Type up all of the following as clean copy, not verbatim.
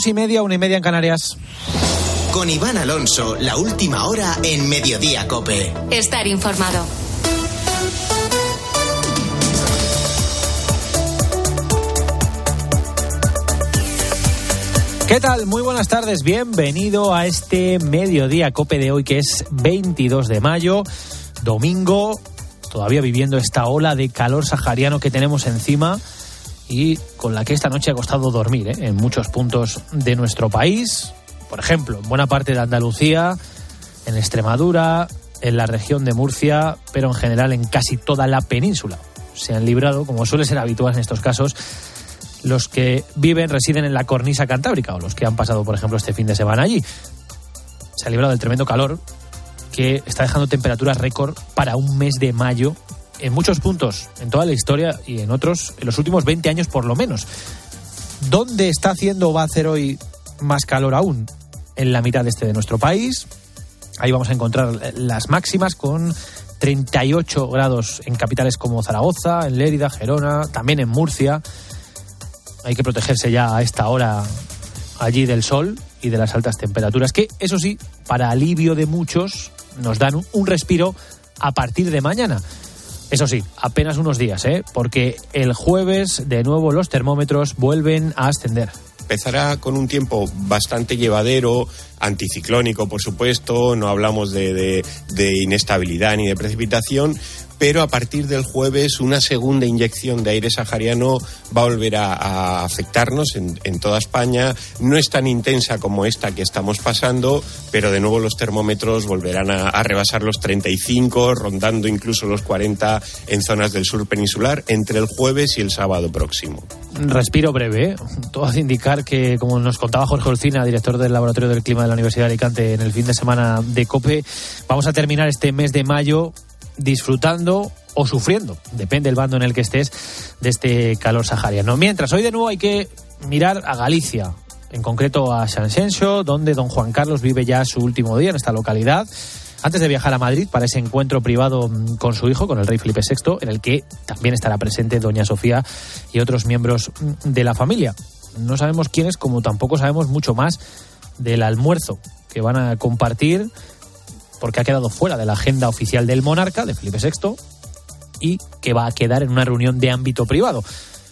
2:30, 1:30 en Canarias. Con Iván Alonso, la última hora en Mediodía COPE. Estar informado. ¿Qué tal? Muy buenas tardes, bienvenido a este Mediodía COPE de hoy, que es 22 de mayo, domingo, todavía viviendo esta ola de calor sahariano que tenemos encima y con la que esta noche ha costado dormir, en muchos puntos de nuestro país. Por ejemplo, en buena parte de Andalucía, en Extremadura, en la región de Murcia, pero en general en casi toda la península. Se han librado, como suele ser habitual en estos casos, los que residen en la cornisa cantábrica o los que han pasado, por ejemplo, este fin de semana allí. Se ha librado del tremendo calor que está dejando temperaturas récord para un mes de mayo en muchos puntos, en toda la historia y en otros, en los últimos 20 años por lo menos. ¿Dónde está haciendo o va a hacer hoy más calor aún? En la mitad este de nuestro país. Ahí vamos a encontrar las máximas con 38 grados en capitales como Zaragoza, en Lérida, Gerona, también en Murcia. Hay que protegerse ya a esta hora allí del sol y de las altas temperaturas, que, eso sí, para alivio de muchos, nos dan un respiro a partir de mañana. Eso sí, apenas unos días, porque el jueves, de nuevo, los termómetros vuelven a ascender. Empezará con un tiempo bastante llevadero, anticiclónico, por supuesto, no hablamos de inestabilidad ni de precipitación, pero a partir del jueves una segunda inyección de aire sahariano va a volver a afectarnos en toda España. No es tan intensa como esta que estamos pasando, pero de nuevo los termómetros volverán a rebasar los 35, rondando incluso los 40 en zonas del sur peninsular entre el jueves y el sábado próximo. Respiro breve, todo hace indicar que, como nos contaba Jorge Olcina, director del Laboratorio del Clima de la Universidad de Alicante, en el fin de semana de COPE, vamos a terminar este mes de mayo disfrutando o sufriendo, depende del bando en el que estés, de este calor sahariano. Mientras, hoy de nuevo hay que mirar a Galicia, en concreto a Sanxenxo, donde don Juan Carlos vive ya su último día en esta localidad, antes de viajar a Madrid para ese encuentro privado con su hijo, con el rey Felipe VI, en el que también estará presente doña Sofía y otros miembros de la familia. No sabemos quiénes, como tampoco sabemos mucho más del almuerzo que van a compartir, porque ha quedado fuera de la agenda oficial del monarca, de Felipe VI, y que va a quedar en una reunión de ámbito privado.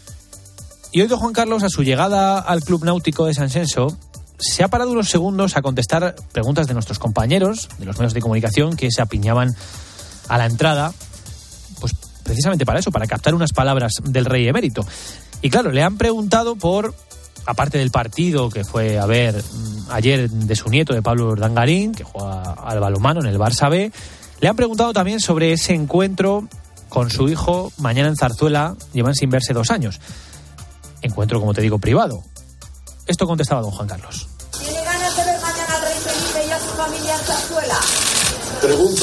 Y hoy don Juan Carlos, a su llegada al Club Náutico de Sanxenxo, se ha parado unos segundos a contestar preguntas de nuestros compañeros, de los medios de comunicación, que se apiñaban a la entrada, pues precisamente para eso, para captar unas palabras del rey emérito. Y claro, le han preguntado por, aparte del partido que fue a ver ayer de su nieto, de Pablo Urdangarín, que juega al balonmano en el Barça B, le han preguntado también sobre ese encuentro con su hijo mañana en Zarzuela. Llevan sin verse 2 años. Encuentro, como te digo, privado. Esto contestaba don Juan Carlos. ¿Tiene ganas de ver mañana al rey Felipe y a su familia en Zarzuela? Pregunto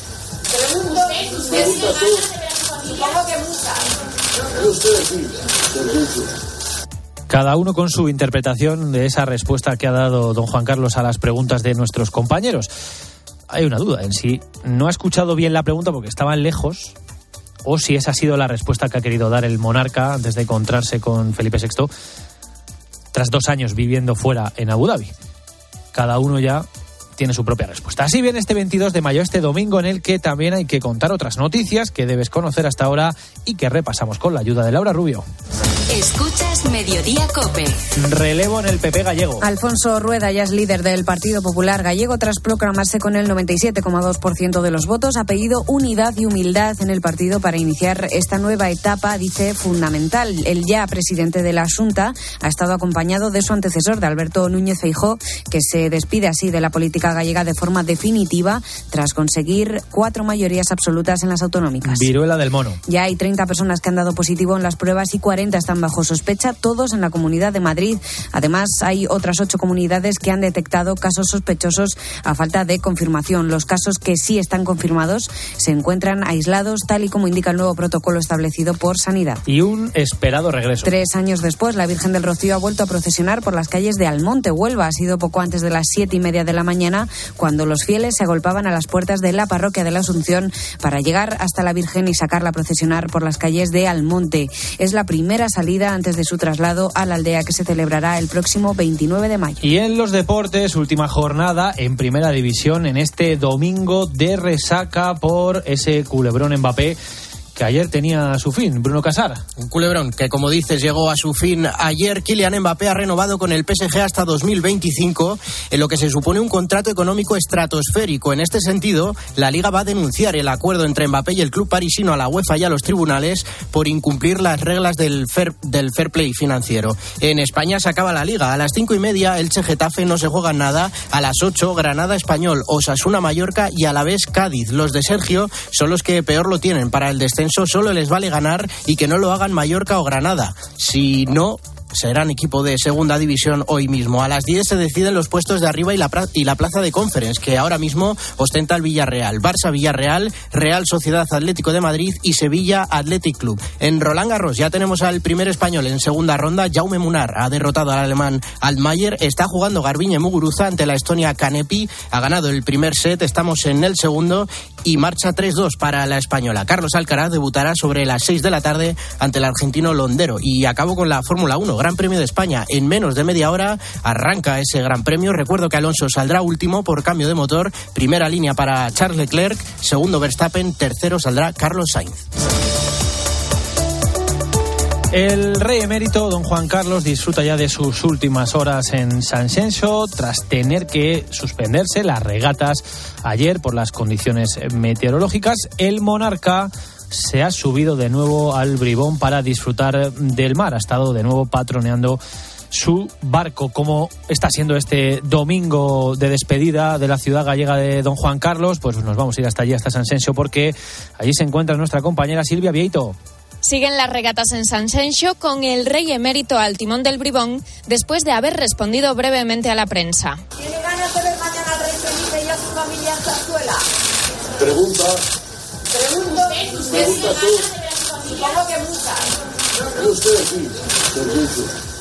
tú. Supongo que muchas. Usted sí. Cada uno con su interpretación de esa respuesta que ha dado don Juan Carlos a las preguntas de nuestros compañeros. Hay una duda en si no ha escuchado bien la pregunta porque estaban lejos, o si esa ha sido la respuesta que ha querido dar el monarca antes de encontrarse con Felipe VI, tras 2 años viviendo fuera en Abu Dhabi. Cada uno ya tiene su propia respuesta. Así viene este 22 de mayo, este domingo, en el que también hay que contar otras noticias que debes conocer hasta ahora y que repasamos con la ayuda de Laura Rubio. Escuchas Mediodía COPE. Relevo en el PP gallego. Alfonso Rueda ya es líder del Partido Popular Gallego tras proclamarse con el 97,2% de los votos. Ha pedido unidad y humildad en el partido para iniciar esta nueva etapa, dice, fundamental. El ya presidente de la Xunta ha estado acompañado de su antecesor, de Alberto Núñez Feijóo, que se despide así de la política gallega de forma definitiva tras conseguir 4 mayorías absolutas en las autonómicas. Viruela del mono. Ya hay 30 personas que han dado positivo en las pruebas y 40 están bajo sospecha, todos en la Comunidad de Madrid. Además, hay otras 8 comunidades que han detectado casos sospechosos a falta de confirmación. Los casos que sí están confirmados se encuentran aislados, tal y como indica el nuevo protocolo establecido por Sanidad. Y un esperado regreso. 3 años después, la Virgen del Rocío ha vuelto a procesionar por las calles de Almonte, Huelva. Ha sido poco antes de las 7:30 de la mañana, cuando los fieles se agolpaban a las puertas de la parroquia de la Asunción para llegar hasta la Virgen y sacarla a procesionar por las calles de Almonte. Es la primera salida antes de su traslado traslado a la aldea que se celebrará el próximo 29 de mayo. Y en los deportes, última jornada en Primera División en este domingo de resaca por ese culebrón Mbappé que ayer tenía su fin. Bruno Casar. Un culebrón que, como dices, llegó a su fin ayer. Kylian Mbappé ha renovado con el PSG hasta 2025, en lo que se supone un contrato económico estratosférico. En este sentido, la Liga va a denunciar el acuerdo entre Mbappé y el club parisino a la UEFA y a los tribunales por incumplir las reglas del fair play financiero. En España se acaba la Liga. A las 5:30, Elche Getafe no se juega nada. A las 8, Granada Español, Osasuna Mallorca y Alavés Cádiz. Los de Sergio son los que peor lo tienen. Para el descenso solo les vale ganar y que no lo hagan Mallorca o Granada. Si no, serán equipo de segunda división hoy mismo. A las 10 se deciden los puestos de arriba y la plaza de Conference, que ahora mismo ostenta el Villarreal. Barça-Villarreal, Real Sociedad Atlético de Madrid y Sevilla Athletic Club. En Roland Garros ya tenemos al primer español en segunda ronda. Jaume Munar ha derrotado al alemán Altmaier. Está jugando Garbiñe Muguruza ante la Estonia Kanepi. Ha ganado el primer set, estamos en el segundo y marcha 3-2 para la española. Carlos Alcaraz debutará sobre las 6 de la tarde ante el argentino Londero. Y acabo con la Fórmula 1. Gran Premio de España. En menos de media hora arranca ese Gran Premio. Recuerdo que Alonso saldrá último por cambio de motor. Primera línea para Charles Leclerc. Segundo Verstappen. Tercero saldrá Carlos Sainz. El rey emérito, don Juan Carlos, disfruta ya de sus últimas horas en San Xenxo tras tener que suspenderse las regatas ayer por las condiciones meteorológicas. El monarca se ha subido de nuevo al bribón para disfrutar del mar. Ha estado de nuevo patroneando su barco. ¿Cómo está siendo este domingo de despedida de la ciudad gallega de don Juan Carlos? Pues nos vamos a ir hasta allí, hasta San Xenxo, porque allí se encuentra nuestra compañera Silvia Vieito. Siguen las regatas en San Xenxo con el rey emérito al timón del bribón después de haber respondido brevemente a la prensa. ¿Tiene ganas de ver mañana al rey Felipe y a su familia en Zarzuela? Pregunta tú. Supongo que muchas. No usted sí, servicio.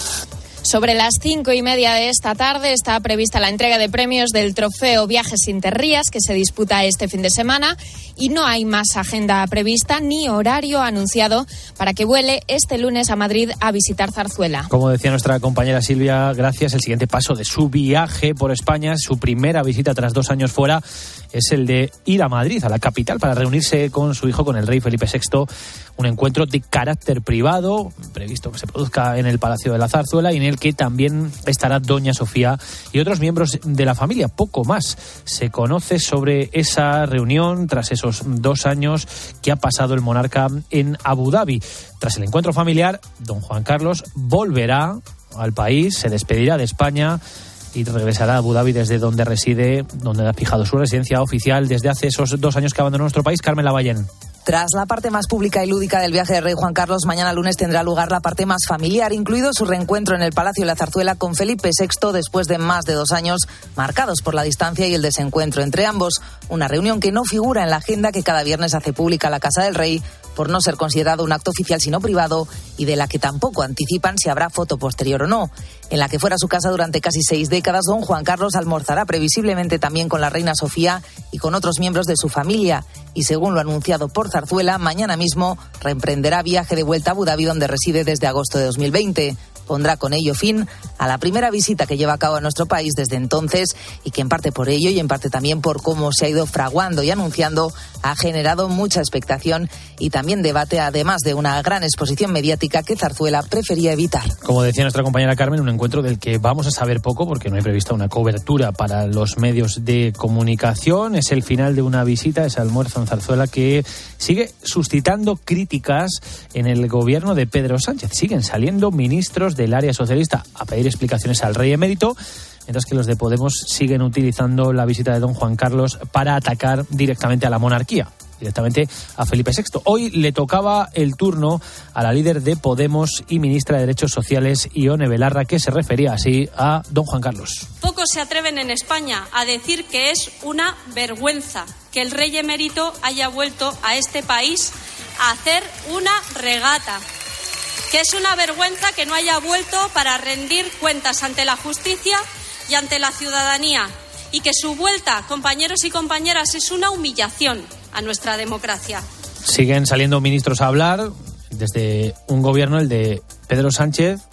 Sobre las 5:30 de esta tarde está prevista la entrega de premios del trofeo Viajes Interrías que se disputa este fin de semana y no hay más agenda prevista ni horario anunciado para que vuele este lunes a Madrid a visitar Zarzuela. Como decía nuestra compañera Silvia, gracias. El siguiente paso de su viaje por España, su primera visita tras 2 años fuera, es el de ir a Madrid, a la capital, para reunirse con su hijo, con el rey Felipe VI. Un encuentro de carácter privado, previsto que se produzca en el Palacio de la Zarzuela, y en el que también estará doña Sofía y otros miembros de la familia. Poco más se conoce sobre esa reunión tras esos 2 años que ha pasado el monarca en Abu Dhabi. Tras el encuentro familiar, don Juan Carlos volverá al país, se despedirá de España y regresará a Abu Dhabi, desde donde reside, donde ha fijado su residencia oficial desde hace esos 2 años que abandonó nuestro país. Carmen Lavallén. Tras la parte más pública y lúdica del viaje del rey Juan Carlos, mañana lunes tendrá lugar la parte más familiar, incluido su reencuentro en el Palacio de la Zarzuela con Felipe VI después de más de 2 años marcados por la distancia y el desencuentro entre ambos. Una reunión que no figura en la agenda que cada viernes hace pública la Casa del Rey, por no ser considerado un acto oficial sino privado, y de la que tampoco anticipan si habrá foto posterior o no. En la que fuera su casa durante casi 6 décadas, don Juan Carlos almorzará previsiblemente también con la reina Sofía y con otros miembros de su familia. Y según lo anunciado por Zarzuela, mañana mismo reemprenderá viaje de vuelta a Abu Dhabi, donde reside desde agosto de 2020. Pondrá con ello fin a la primera visita que lleva a cabo a nuestro país desde entonces, y que en parte por ello y en parte también por cómo se ha ido fraguando y anunciando ha generado mucha expectación y también debate, además de una gran exposición mediática que Zarzuela prefería evitar. Como decía nuestra compañera Carmen, un encuentro del que vamos a saber poco porque no hay prevista una cobertura para los medios de comunicación. Es el final de una visita, ese almuerzo en Zarzuela, que sigue suscitando críticas en el gobierno de Pedro Sánchez. Siguen saliendo ministros del área socialista a pedir explicaciones al rey emérito, mientras que los de Podemos siguen utilizando la visita de don Juan Carlos para atacar directamente a la monarquía, directamente a Felipe VI. Hoy le tocaba el turno a la líder de Podemos y ministra de Derechos Sociales, Ione Belarra, que se refería así a don Juan Carlos. Pocos se atreven en España a decir que es una vergüenza que el rey emérito haya vuelto a este país a hacer una regata. Que es una vergüenza que no haya vuelto para rendir cuentas ante la justicia y ante la ciudadanía, y que su vuelta, compañeros y compañeras, es una humillación a nuestra democracia. Siguen saliendo ministros a hablar desde un gobierno, el de Pedro Sánchez,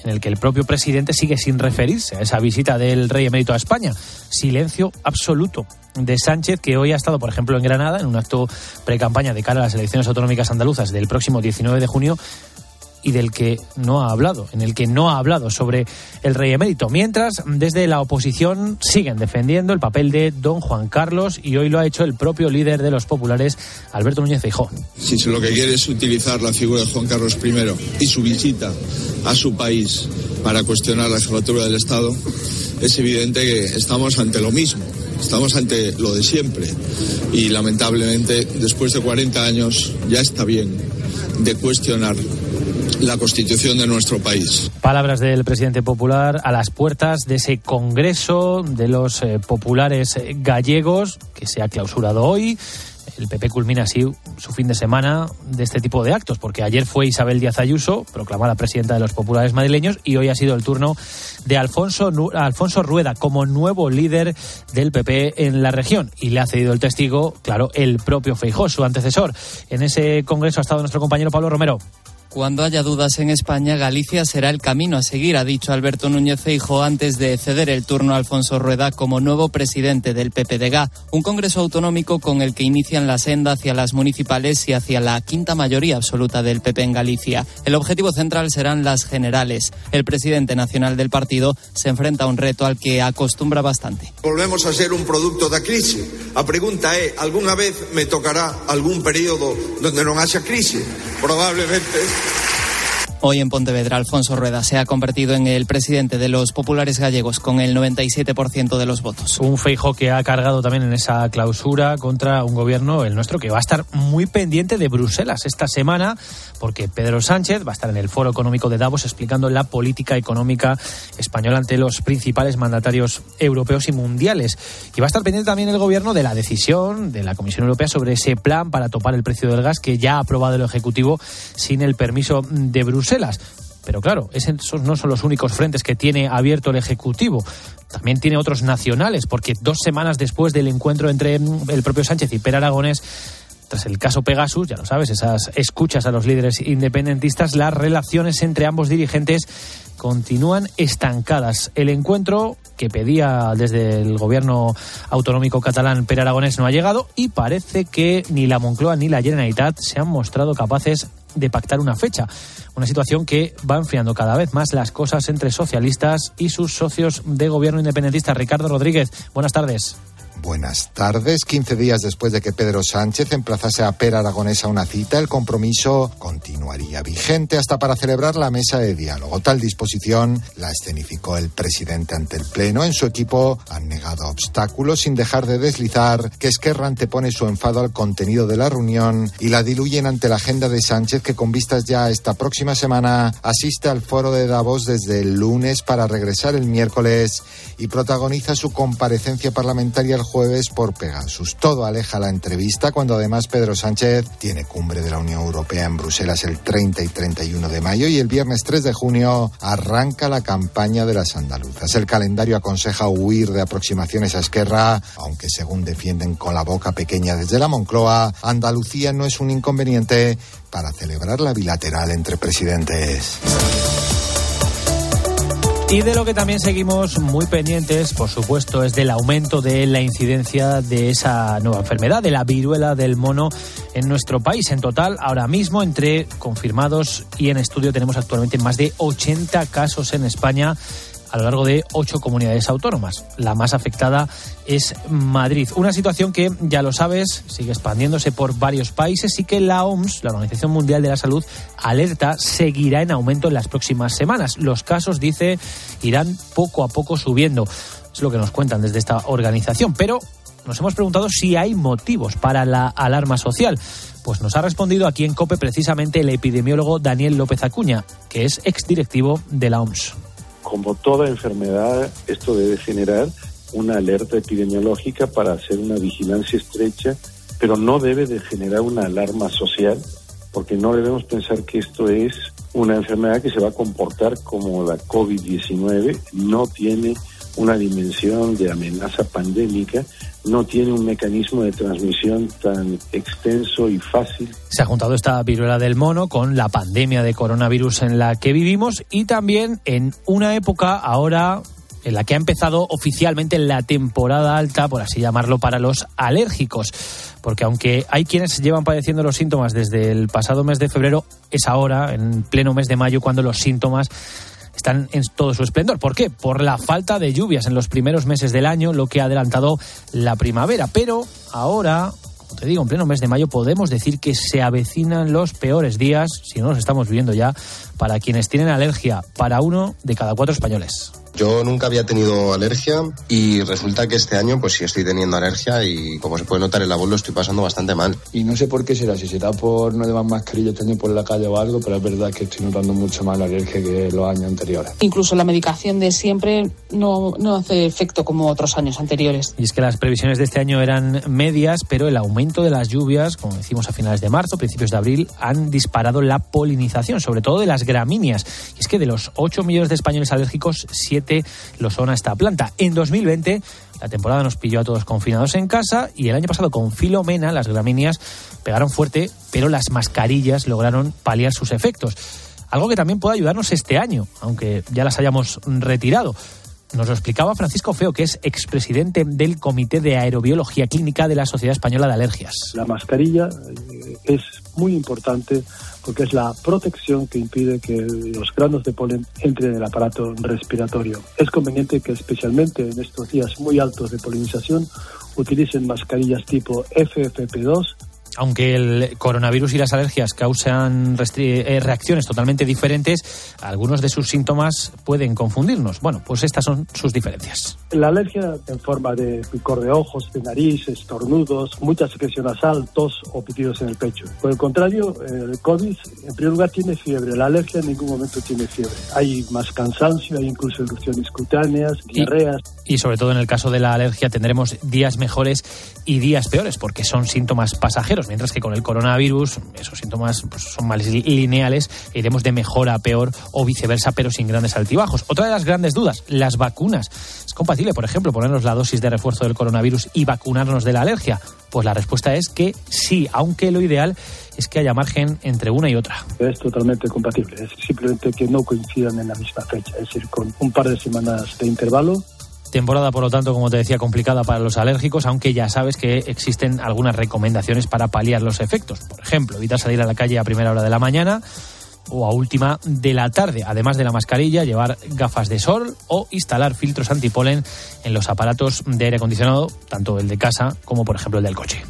en el que el propio presidente sigue sin referirse a esa visita del rey emérito a España. Silencio absoluto de Sánchez, que hoy ha estado, por ejemplo, en Granada, en un acto pre-campaña de cara a las elecciones autonómicas andaluzas del próximo 19 de junio, y del que no ha hablado, en el que no ha hablado sobre el rey emérito. Mientras, desde la oposición siguen defendiendo el papel de don Juan Carlos, y hoy lo ha hecho el propio líder de los populares, Alberto Núñez Feijóo. Si lo que quiere es utilizar la figura de Juan Carlos I y su visita a su país para cuestionar la jefatura del Estado, es evidente que estamos ante lo mismo. Estamos ante lo de siempre y lamentablemente después de 40 años ya está bien de cuestionar la Constitución de nuestro país. Palabras del presidente popular a las puertas de ese congreso de los populares gallegos que se ha clausurado hoy. El PP culmina así su fin de semana de este tipo de actos, porque ayer fue Isabel Díaz Ayuso, proclamada presidenta de los populares madrileños, y hoy ha sido el turno de Alfonso Rueda como nuevo líder del PP en la región, y le ha cedido el testigo, claro, el propio Feijóo, su antecesor. En ese congreso ha estado nuestro compañero Pablo Romero. Cuando haya dudas en España, Galicia será el camino a seguir, ha dicho Alberto Núñez Feijóo antes de ceder el turno a Alfonso Rueda como nuevo presidente del PPDG. Un congreso autonómico con el que inician la senda hacia las municipales y hacia la quinta mayoría absoluta del PP en Galicia. El objetivo central serán las generales. El presidente nacional del partido se enfrenta a un reto al que acostumbra bastante. Volvemos a ser un producto da crise. A pregunta é, algunha vez me tocará algún período donde non haxa crise? Probablemente. Hoy en Pontevedra, Alfonso Rueda se ha convertido en el presidente de los populares gallegos con el 97% de los votos. Un Feijóo que ha cargado también en esa clausura contra un gobierno, el nuestro, que va a estar muy pendiente de Bruselas esta semana, porque Pedro Sánchez va a estar en el Foro Económico de Davos explicando la política económica española ante los principales mandatarios europeos y mundiales. Y va a estar pendiente también el gobierno de la decisión de la Comisión Europea sobre ese plan para topar el precio del gas que ya ha aprobado el Ejecutivo sin el permiso de Bruselas. Pero claro, esos no son los únicos frentes que tiene abierto el Ejecutivo. También tiene otros nacionales, porque 2 semanas después del encuentro entre el propio Sánchez y Pere Aragonés, tras el caso Pegasus, ya lo sabes, esas escuchas a los líderes independentistas, las relaciones entre ambos dirigentes continúan estancadas. El encuentro que pedía desde el gobierno autonómico catalán Pere Aragonés no ha llegado, y parece que ni la Moncloa ni la Generalitat se han mostrado capaces de pactar una fecha. Una situación que va enfriando cada vez más las cosas entre socialistas y sus socios de gobierno independentistas. Ricardo Rodríguez, buenas tardes. Buenas tardes. 15 días después de que Pedro Sánchez emplazase a Pere Aragonés a una cita, el compromiso continuaría vigente hasta para celebrar la mesa de diálogo. Tal disposición la escenificó el presidente ante el Pleno. En su equipo han negado obstáculos sin dejar de deslizar que Esquerra antepone su enfado al contenido de la reunión y la diluyen ante la agenda de Sánchez, que con vistas ya a esta próxima semana asiste al foro de Davos desde el lunes para regresar el miércoles y protagoniza su comparecencia parlamentaria el jueves por Pegasus. Todo aleja la entrevista cuando además Pedro Sánchez tiene cumbre de la Unión Europea en Bruselas el 30 y 31 de mayo y el viernes 3 de junio arranca la campaña de las andaluzas. El calendario aconseja huir de aproximaciones a Esquerra, aunque según defienden con la boca pequeña desde la Moncloa, Andalucía no es un inconveniente para celebrar la bilateral entre presidentes. Y de lo que también seguimos muy pendientes, por supuesto, es del aumento de la incidencia de esa nueva enfermedad, de la viruela del mono en nuestro país. En total, ahora mismo, entre confirmados y en estudio, tenemos actualmente más de 80 casos en España, a lo largo de 8 comunidades autónomas. La más afectada es Madrid. Una situación que, ya lo sabes, sigue expandiéndose por varios países y que la OMS, la Organización Mundial de la Salud, alerta, seguirá en aumento en las próximas semanas. Los casos, dice, irán poco a poco subiendo. Es lo que nos cuentan desde esta organización. Pero nos hemos preguntado si hay motivos para la alarma social. Pues nos ha respondido aquí en COPE precisamente el epidemiólogo Daniel López Acuña, que es exdirectivo de la OMS. Como toda enfermedad, esto debe generar una alerta epidemiológica para hacer una vigilancia estrecha, pero no debe de generar una alarma social, porque no debemos pensar que esto es una enfermedad que se va a comportar como la COVID-19, no tiene una dimensión de amenaza pandémica, no tiene un mecanismo de transmisión tan extenso y fácil. Se ha juntado esta viruela del mono con la pandemia de coronavirus en la que vivimos y también en una época ahora en la que ha empezado oficialmente la temporada alta, por así llamarlo, para los alérgicos. Porque aunque hay quienes llevan padeciendo los síntomas desde el pasado mes de febrero, es ahora, en pleno mes de mayo, cuando los síntomas están en todo su esplendor. ¿Por qué? Por la falta de lluvias en los primeros meses del año, lo que ha adelantado la primavera. Pero ahora, como te digo, en pleno mes de mayo podemos decir que se avecinan los peores días, si no los estamos viviendo ya, para quienes tienen alergia, para 1 de cada 4 españoles. Yo nunca había tenido alergia y resulta que este año pues sí estoy teniendo alergia y como se puede notar en la voz lo estoy pasando bastante mal. Y no sé por qué será, si será por no llevar mascarilla este año por la calle o algo, pero es verdad que estoy notando mucho más la alergia que los años anteriores. Incluso la medicación de siempre no hace efecto como otros años anteriores. Y es que las previsiones de este año eran medias, pero el aumento de las lluvias, como decimos a finales de marzo, principios de abril, han disparado la polinización, sobre todo de las gramíneas. Y es que de los 8 millones de españoles alérgicos, 7 lo son a esta planta. En 2020 la temporada nos pilló a todos confinados en casa y el año pasado con Filomena las gramíneas pegaron fuerte, pero las mascarillas lograron paliar sus efectos. Algo que también puede ayudarnos este año, aunque ya las hayamos retirado. Nos lo explicaba Francisco Feo, que es expresidente del Comité de Aerobiología Clínica de la Sociedad Española de Alergias. La mascarilla es muy importante porque es la protección que impide que los granos de polen entren en el aparato respiratorio. Es conveniente que especialmente en estos días muy altos de polinización utilicen mascarillas tipo FFP2. Aunque el coronavirus y las alergias causan reacciones totalmente diferentes, algunos de sus síntomas pueden confundirnos. Bueno, pues estas son sus diferencias. La alergia en forma de picor de ojos, de nariz, estornudos, mucha secreción nasal, tos o pitidos en el pecho. Por el contrario, el COVID en primer lugar tiene fiebre. La alergia en ningún momento tiene fiebre. Hay más cansancio, hay incluso erupciones cutáneas, diarreas. Y sobre todo en el caso de la alergia tendremos días mejores y días peores porque son síntomas pasajeros. Mientras que con el coronavirus esos síntomas pues, son más lineales e iremos de mejor a peor o viceversa, pero sin grandes altibajos. Otra de las grandes dudas, las vacunas. ¿Es compatible, por ejemplo, ponernos la dosis de refuerzo del coronavirus y vacunarnos de la alergia? Pues la respuesta es que sí, aunque lo ideal es que haya margen entre una y otra. Es totalmente compatible, es simplemente que no coincidan en la misma fecha, es decir, con un par de semanas de intervalo. Temporada, por lo tanto, como te decía, complicada para los alérgicos, aunque ya sabes que existen algunas recomendaciones para paliar los efectos. Por ejemplo, evitar salir a la calle a primera hora de la mañana o a última de la tarde. Además de la mascarilla, llevar gafas de sol o instalar filtros antipolen en los aparatos de aire acondicionado, tanto el de casa como, por ejemplo, el del coche.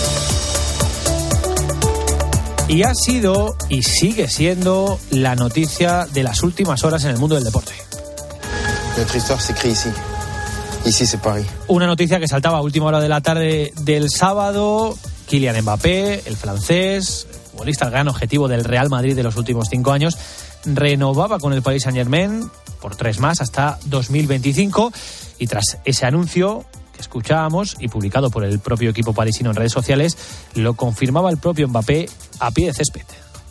Y ha sido y sigue siendo la noticia de las últimas horas en el mundo del deporte. Nuestra historia se escribe ici. Ici c'est Paris. Una noticia que saltaba a última hora de la tarde del sábado. Kylian Mbappé, el francés, futbolista, el gran objetivo del Real Madrid de los últimos 5 años, renovaba con el Paris Saint-Germain por 3 más hasta 2025. Y tras ese anuncio que escuchábamos y publicado por el propio equipo parisino en redes sociales, lo confirmaba el propio Mbappé a pie de césped.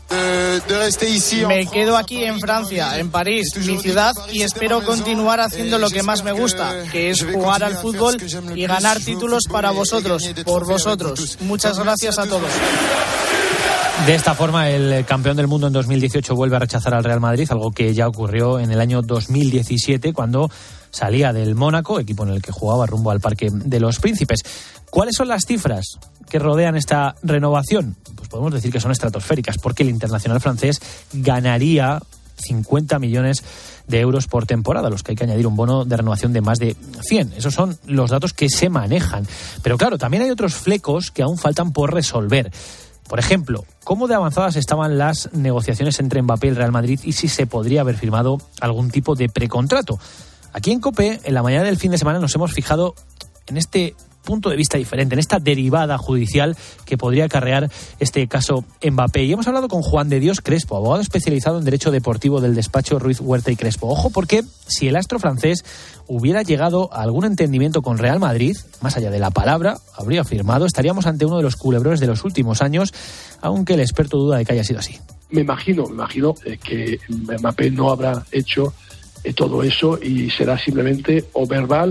Me quedo aquí en Francia, en París, mi ciudad, y espero continuar haciendo lo que más me gusta, que es jugar al fútbol y ganar títulos para vosotros, por vosotros. Muchas gracias a todos. De esta forma, el campeón del mundo en 2018 vuelve a rechazar al Real Madrid, algo que ya ocurrió en el año 2017 cuando salía del Mónaco, equipo en el que jugaba rumbo al Parque de los Príncipes. ¿Cuáles son las cifras que rodean esta renovación? Pues podemos decir que son estratosféricas, porque el internacional francés ganaría 50 millones de euros por temporada, a los que hay que añadir un bono de renovación de más de 100. Esos son los datos que se manejan. Pero claro, también hay otros flecos que aún faltan por resolver. Por ejemplo, ¿cómo de avanzadas estaban las negociaciones entre Mbappé y el Real Madrid y si se podría haber firmado algún tipo de precontrato? Aquí en COPE, en la mañana del fin de semana, nos hemos fijado en este punto de vista diferente, en esta derivada judicial que podría acarrear este caso Mbappé. Y hemos hablado con Juan de Dios Crespo, abogado especializado en Derecho Deportivo del despacho Ruiz Huerta y Crespo. Ojo, porque si el astro francés hubiera llegado a algún entendimiento con Real Madrid, más allá de la palabra, habría firmado, estaríamos ante uno de los culebrones de los últimos años, aunque el experto duda de que haya sido así. Me imagino que Mbappé no habrá hecho todo eso y será simplemente o verbal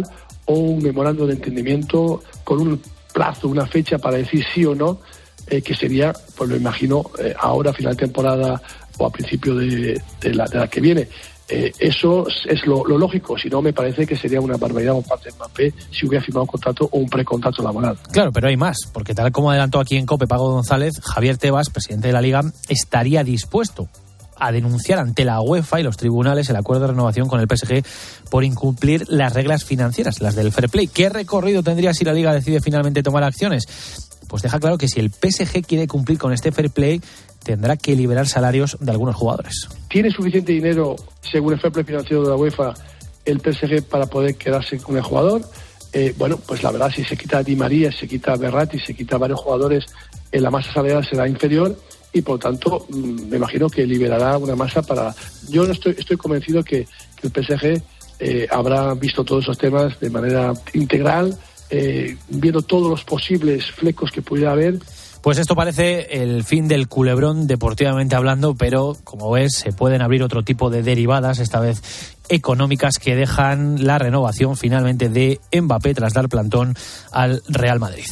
o un memorando de entendimiento con un plazo, una fecha para decir sí o no, que sería, pues lo imagino, ahora a final de temporada o a principio de la que viene. Eso es lo lógico, si no me parece que sería una barbaridad por parte de Mbappé si hubiera firmado un contrato o un precontrato laboral. Claro, pero hay más, porque tal como adelantó aquí en COPE Paco González, Javier Tebas, presidente de la Liga, estaría dispuesto a denunciar ante la UEFA y los tribunales el acuerdo de renovación con el PSG por incumplir las reglas financieras, las del fair play. ¿Qué recorrido tendría si la Liga decide finalmente tomar acciones? Pues deja claro que si el PSG quiere cumplir con este fair play, tendrá que liberar salarios de algunos jugadores. ¿Tiene suficiente dinero, según el fair play financiero de la UEFA, el PSG para poder quedarse con el jugador? Bueno, pues la verdad, si se quita a Di María, se quita a Verratti, se quita a varios jugadores, la masa salarial será inferior y, por tanto, me imagino que liberará una masa para... Yo no estoy convencido que el PSG habrá visto todos esos temas de manera integral, viendo todos los posibles flecos que pudiera haber. Pues esto parece el fin del culebrón deportivamente hablando, pero como ves se pueden abrir otro tipo de derivadas, esta vez económicas, que dejan la renovación finalmente de Mbappé tras dar plantón al Real Madrid.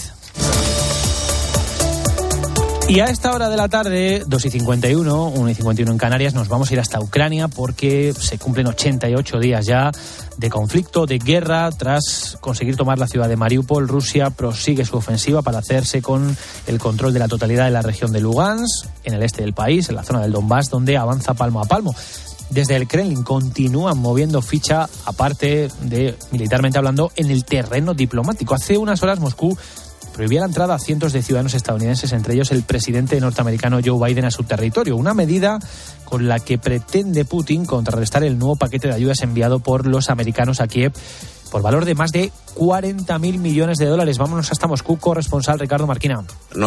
Y a esta hora de la tarde, 2:51, 1:51 en Canarias, nos vamos a ir hasta Ucrania porque se cumplen 88 días ya de conflicto, de guerra. Tras conseguir tomar la ciudad de Mariupol, Rusia prosigue su ofensiva para hacerse con el control de la totalidad de la región de Lugansk, en el este del país, en la zona del Donbass, donde avanza palmo a palmo. Desde el Kremlin continúan moviendo ficha, aparte de, militarmente hablando, en el terreno diplomático. Hace unas horas Moscú prohibía la entrada a cientos de ciudadanos estadounidenses, entre ellos el presidente norteamericano Joe Biden, a su territorio. Una medida con la que pretende Putin contrarrestar el nuevo paquete de ayudas enviado por los americanos a Kiev por valor de más de 40.000 millones de dólares. Vámonos hasta Moscú, corresponsal Ricardo Marquina.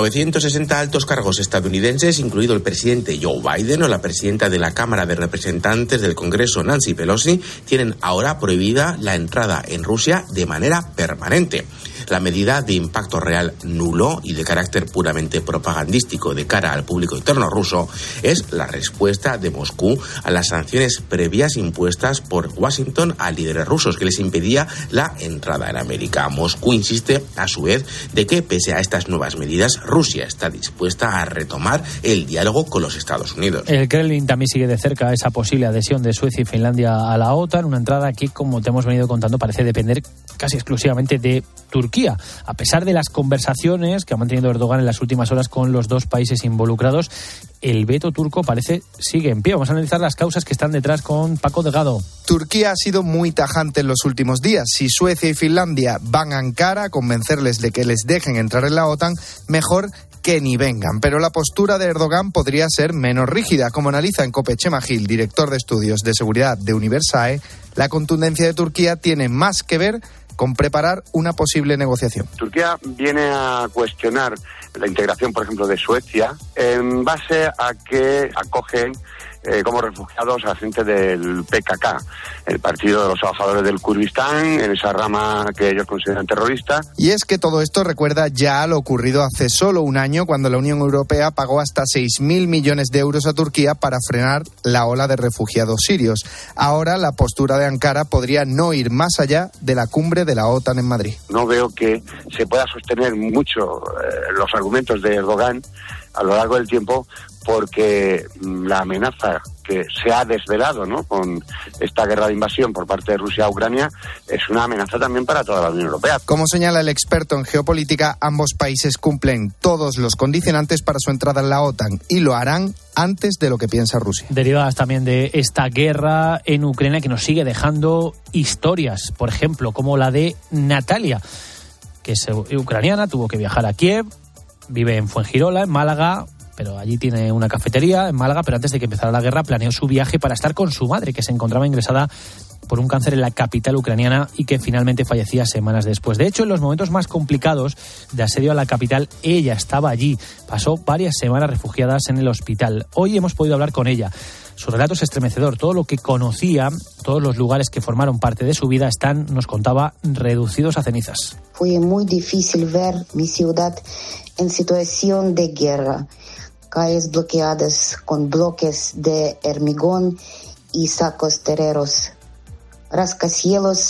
960 altos cargos estadounidenses, incluido el presidente Joe Biden o la presidenta de la Cámara de Representantes del Congreso, Nancy Pelosi, tienen ahora prohibida la entrada en Rusia de manera permanente. La medida, de impacto real nulo y de carácter puramente propagandístico de cara al público interno ruso, es la respuesta de Moscú a las sanciones previas impuestas por Washington a líderes rusos, que les impedía la entrada en América. Moscú insiste, a su vez, de que pese a estas nuevas medidas, Rusia está dispuesta a retomar el diálogo con los Estados Unidos. El Kremlin también sigue de cerca esa posible adhesión de Suecia y Finlandia a la OTAN, una entrada que, como te hemos venido contando, parece depender casi exclusivamente de Turquía, a pesar de las conversaciones que ha mantenido Erdogan en las últimas horas con los dos países involucrados. El veto turco parece sigue en pie. Vamos a analizar las causas que están detrás con Paco Delgado. Turquía ha sido muy tajante en los últimos días. Si Suecia y Finlandia van a Ankara a convencerles de que les dejen entrar en la OTAN, mejor que ni vengan. Pero la postura de Erdogan podría ser menos rígida. Como analiza en COPE Chema Gil, director de estudios de seguridad de Universae, la contundencia de Turquía tiene más que ver con preparar una posible negociación. Turquía viene a cuestionar la integración, por ejemplo, de Suecia en base a que acogen como refugiados a gente del PKK, el Partido de los Trabajadores del Kurdistán, en esa rama que ellos consideran terrorista. Y es que todo esto recuerda ya lo ocurrido hace solo un año, cuando la Unión Europea pagó hasta 6.000 millones de euros a Turquía para frenar la ola de refugiados sirios. Ahora la postura de Ankara podría no ir más allá de la cumbre de la OTAN en Madrid. No veo que se pueda sostener mucho los argumentos de Erdogan a lo largo del tiempo, porque la amenaza que se ha desvelado, ¿no?, con esta guerra de invasión por parte de Rusia a Ucrania es una amenaza también para toda la Unión Europea. Como señala el experto en geopolítica, ambos países cumplen todos los condicionantes para su entrada en la OTAN y lo harán antes de lo que piensa Rusia. Derivadas también de esta guerra en Ucrania, que nos sigue dejando historias, por ejemplo, como la de Natalia, que es ucraniana, tuvo que viajar a Kiev, vive en Fuengirola, en Málaga, pero allí tiene una cafetería en Málaga, pero antes de que empezara la guerra planeó su viaje para estar con su madre, que se encontraba ingresada por un cáncer en la capital ucraniana y que finalmente fallecía semanas después. De hecho, en los momentos más complicados de asedio a la capital, ella estaba allí. Pasó varias semanas refugiadas en el hospital. Hoy hemos podido hablar con ella. Su relato es estremecedor. Todo lo que conocía, todos los lugares que formaron parte de su vida están, nos contaba, reducidos a cenizas. Fue muy difícil ver mi ciudad en situación de guerra. Calles bloqueadas con bloques de hormigón y sacos terreros, rascacielos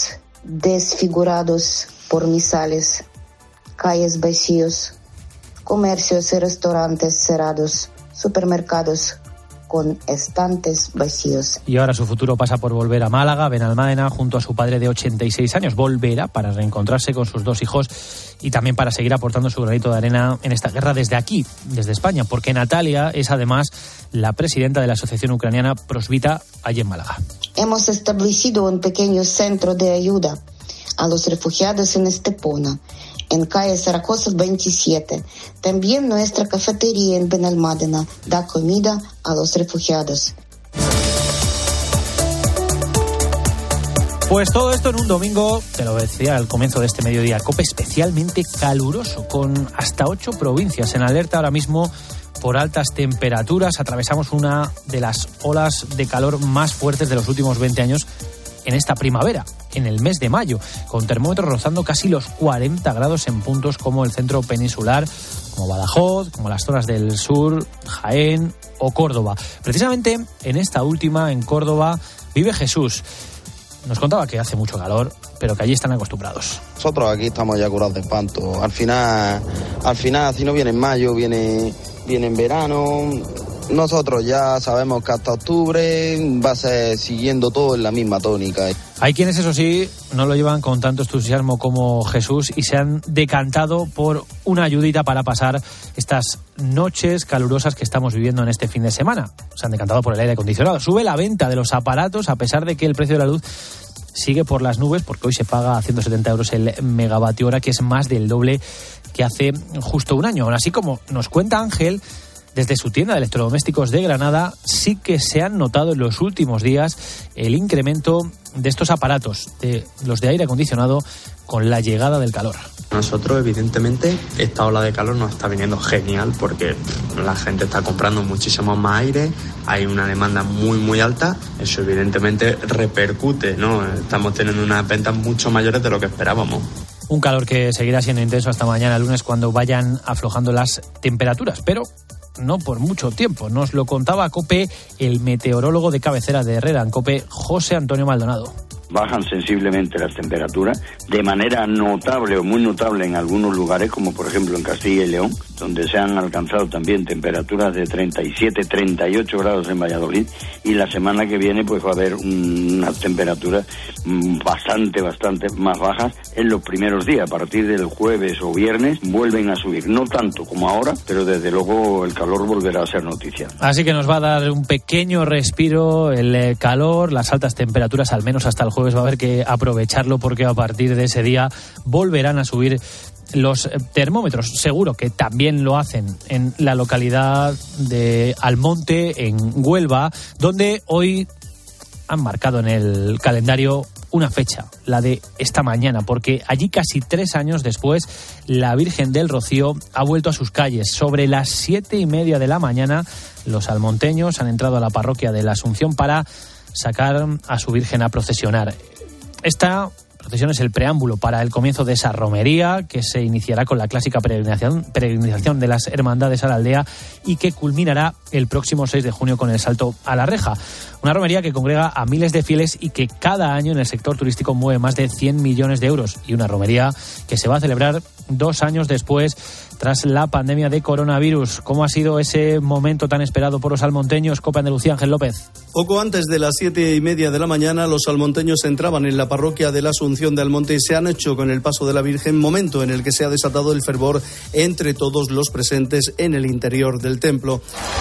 desfigurados por misales, calles vacíos, comercios y restaurantes cerrados, supermercados con estantes vacíos. Y ahora su futuro pasa por volver a Málaga. Benalmádena, junto a su padre de 86 años, volverá para reencontrarse con sus dos hijos y también para seguir aportando su granito de arena en esta guerra desde aquí, desde España, porque Natalia es además la presidenta de la Asociación Ucraniana Prosvita allí en Málaga. Hemos establecido un pequeño centro de ayuda a los refugiados en Estepona, en calle Zaragoza 27. También nuestra cafetería en Benalmádena da comida a los refugiados. Pues todo esto en un domingo, te lo decía al comienzo de este mediodía, COPE especialmente caluroso, con hasta 8 provincias en alerta ahora mismo por altas temperaturas. Atravesamos una de las olas de calor más fuertes de los últimos 20 años en esta primavera, en el mes de mayo, con termómetros rozando casi los 40 grados en puntos como el centro peninsular, como Badajoz, como las zonas del sur, Jaén o Córdoba. Precisamente en esta última, en Córdoba, vive Jesús. Nos contaba que hace mucho calor, pero que allí están acostumbrados. Nosotros aquí estamos ya curados de espanto. Al final, si no viene en mayo, viene en verano. Nosotros ya sabemos que hasta octubre va a ser siguiendo todo en la misma tónica. Hay quienes, eso sí, no lo llevan con tanto entusiasmo como Jesús y se han decantado por una ayudita para pasar estas noches calurosas que estamos viviendo en este fin de semana. Se han decantado por el aire acondicionado. Sube la venta de los aparatos a pesar de que el precio de la luz sigue por las nubes, porque hoy se paga a 170 euros el megavatio hora, que es más del doble que hace justo un año. Aún así, como nos cuenta Ángel, desde su tienda de electrodomésticos de Granada sí que se han notado en los últimos días el incremento de estos aparatos, de los de aire acondicionado, con la llegada del calor. Nosotros, evidentemente, esta ola de calor nos está viniendo genial porque la gente está comprando muchísimo más aire, hay una demanda muy muy alta, eso evidentemente repercute, ¿no? Estamos teniendo unas ventas mucho mayores de lo que esperábamos. Un calor que seguirá siendo intenso hasta mañana lunes, cuando vayan aflojando las temperaturas, pero no por mucho tiempo. Nos lo contaba a COPE el meteorólogo de cabecera de Herrera en COPE, José Antonio Maldonado. Bajan sensiblemente las temperaturas, de manera notable o muy notable en algunos lugares, como por ejemplo en Castilla y León, donde se han alcanzado también temperaturas de 37, 38 grados en Valladolid, y la semana que viene pues va a haber unas temperaturas bastante más bajas en los primeros días. A partir del jueves o viernes vuelven a subir, no tanto como ahora, pero desde luego el calor volverá a ser noticia. Así que nos va a dar un pequeño respiro el calor, las altas temperaturas, al menos hasta el jueves va a haber que aprovecharlo, porque a partir de ese día volverán a subir los termómetros. Seguro que también lo hacen en la localidad de Almonte, en Huelva, donde hoy han marcado en el calendario una fecha, la de esta mañana, porque allí casi 3 años después la Virgen del Rocío ha vuelto a sus calles. Sobre las 7:30 de la mañana los almonteños han entrado a la parroquia de la Asunción para sacar a su Virgen a procesionar. Esta procesión es el preámbulo para el comienzo de esa romería, que se iniciará con la clásica peregrinación de las hermandades a la aldea y que culminará el próximo 6 de junio con el salto a la reja. Una romería que congrega a miles de fieles y que cada año en el sector turístico mueve más de 100 millones de euros. Y una romería que se va a celebrar 2 años después, tras la pandemia de coronavirus. ¿Cómo ha sido ese momento tan esperado por los almonteños? COPE Andalucía, Ángel López. Poco antes de las 7:30 de la mañana, los almonteños entraban en la parroquia de la Asunción de Almonte y se han hecho con el paso de la Virgen, momento en el que se ha desatado el fervor entre todos los presentes en el interior del templo.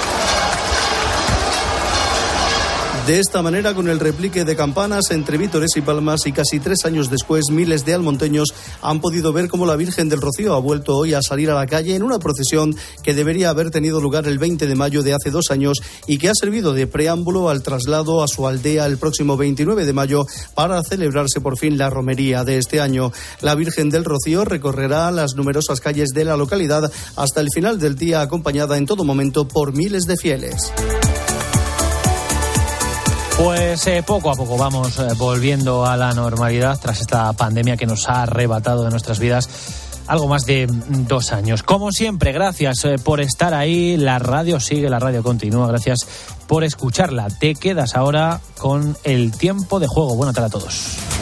De esta manera, con el replique de campanas entre vítores y palmas, y casi 3 años después, miles de almonteños han podido ver cómo la Virgen del Rocío ha vuelto hoy a salir a la calle en una procesión que debería haber tenido lugar el 20 de mayo de hace 2 años y que ha servido de preámbulo al traslado a su aldea el próximo 29 de mayo para celebrarse por fin la romería de este año. La Virgen del Rocío recorrerá las numerosas calles de la localidad hasta el final del día, acompañada en todo momento por miles de fieles. Pues poco a poco vamos volviendo a la normalidad tras esta pandemia que nos ha arrebatado de nuestras vidas algo más de 2 años. Como siempre, gracias por estar ahí. La radio sigue, la radio continúa. Gracias por escucharla. Te quedas ahora con el tiempo de juego. Buena tarde a todos.